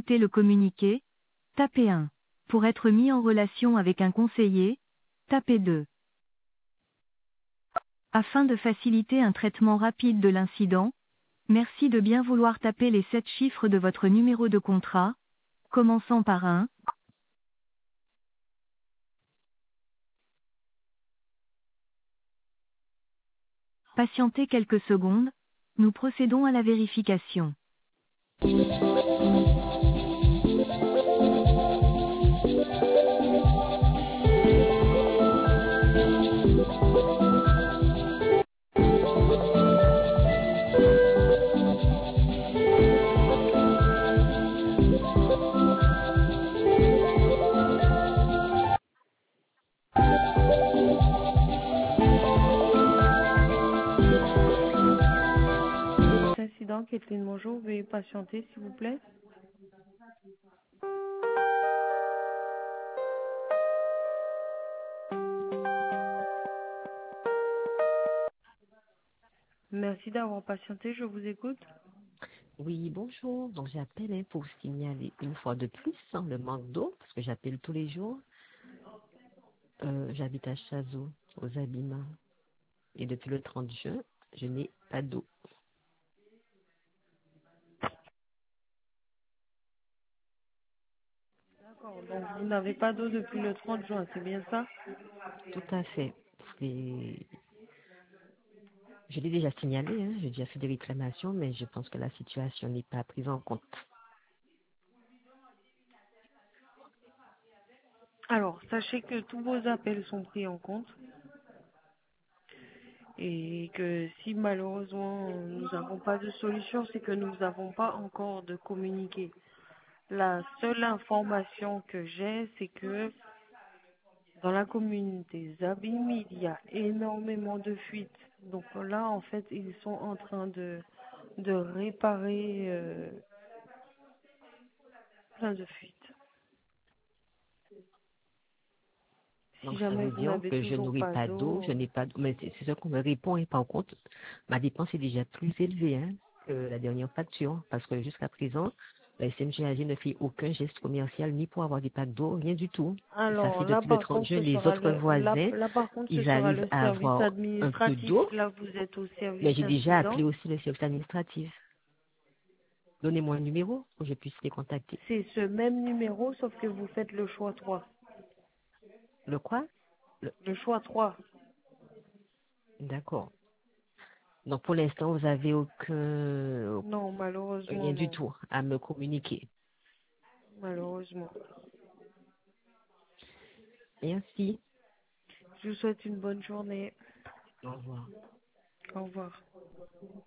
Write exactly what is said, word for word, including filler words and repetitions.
écouter le communiqué, tapez un. Pour être mis en relation avec un conseiller, tapez deux. Afin de faciliter un traitement rapide de l'incident, merci de bien vouloir taper les sept chiffres de votre numéro de contrat, commençant par un. Patientez quelques secondes, nous procédons à la vérification. Incident, Kathleen, bonjour, veuillez patienter s'il vous plaît. Merci d'avoir patienté, je vous écoute. Oui, bonjour. Donc j'appelle hein, pour signaler une fois de plus hein, le manque d'eau, parce que j'appelle tous les jours. Euh, J'habite à Chazot, aux Abîmes. Et depuis le trente juin, je n'ai pas d'eau. D'accord, donc vous n'avez pas d'eau depuis le trente juin, c'est bien ça? Tout à fait. Et je l'ai déjà signalé, hein, j'ai déjà fait des réclamations, mais je pense que la situation n'est pas prise en compte. Alors, sachez que tous vos appels sont pris en compte et que si malheureusement nous n'avons pas de solution, c'est que nous n'avons pas encore de communiqué. La seule information que j'ai, c'est que dans la commune des Abîmes, il y a énormément de fuites. Donc là, en fait, ils sont en train de, de réparer euh, plein de fuites. Si Donc ça jamais veut vous dire n'avez que je toujours n'aurai pas pas d'eau, je d'eau, n'ai pas d'eau. Mais c'est c'est ce qu'on me répond, et par contre, ma dépense est déjà plus élevée hein, que la dernière facture, parce que jusqu'à présent, la S M G A G ne fait aucun geste commercial, ni pour avoir des packs d'eau, rien du tout. Et ça alors fait là depuis le par trente contre juin, ce les sera autres le là, voisins, là par contre ce ils sera arrivent le à service avoir un peu administratif. d'eau, Là vous êtes au service mais j'ai déjà incident. appelé aussi le service administratif. Donnez-moi un numéro pour que je puisse les contacter. C'est ce même numéro sauf que vous faites le choix trois. Le quoi? Le- Le choix trois. D'accord. Donc pour l'instant, vous avez aucun, Non, malheureusement rien du non. tout à me communiquer. Malheureusement. Merci. Je vous souhaite une bonne journée. Au revoir. Au revoir.